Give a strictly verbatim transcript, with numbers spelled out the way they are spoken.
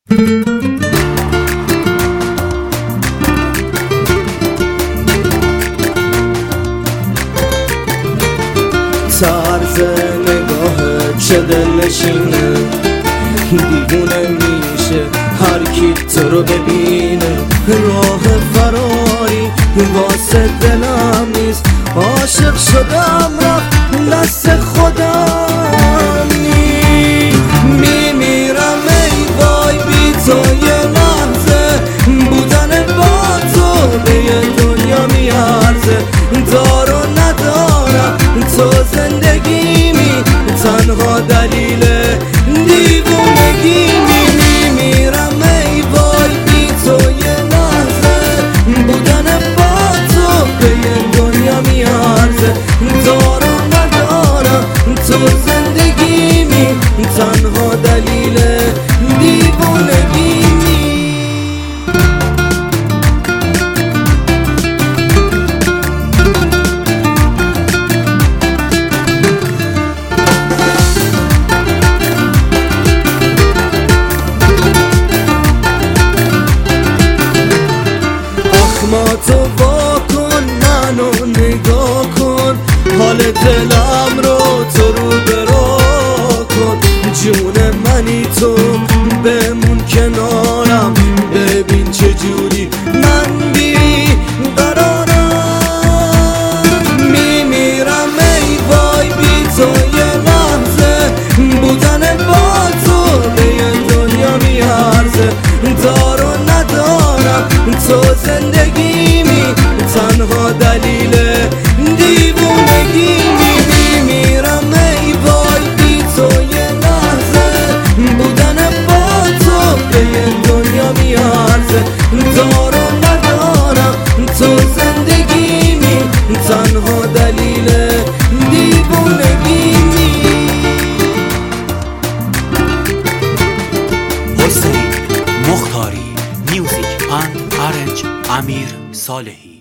طرز نگاهت چه دلنشینه، دیوونه میشه هر کی تو رو ببینه. راه فراری واسه دلم نیست، عاشق شدم رفت دست خودم نیست. میمیرم ای وای بی تو یه لحظه، بودن با تو به یه دنیا میارزه. دارو ندارم تو زندگیمی، تنها دلیل دیوونگیمی. میمیرم ای وای بی تو یه لحظه، بودن با تو به یه دنیا میارزه. دارو ندارم تو زندگیمی، تنها دلیل دیوونگیمی. ما تو وا کن، منو نگاه کن، حال دلم رو تو رو برا کن. جون منی تو بمون کنارم، ببین چجوری من بی قرارم. میمیرم ای وای بی تو یه لحظه، بودن با تو به یه دنیا میارزه. دارو ندارم تو زندگیمی، تنها دلیل دیوونگیمی. میمیرم ای وای بی تو یه لحظه، بودن با تو به یه دنیا میارزه. دارو ندارم تو زندگیمی، تنها دلیل دیوونگیمی. حسین مختاری، میوزیک اند آرنج امیر صالحی.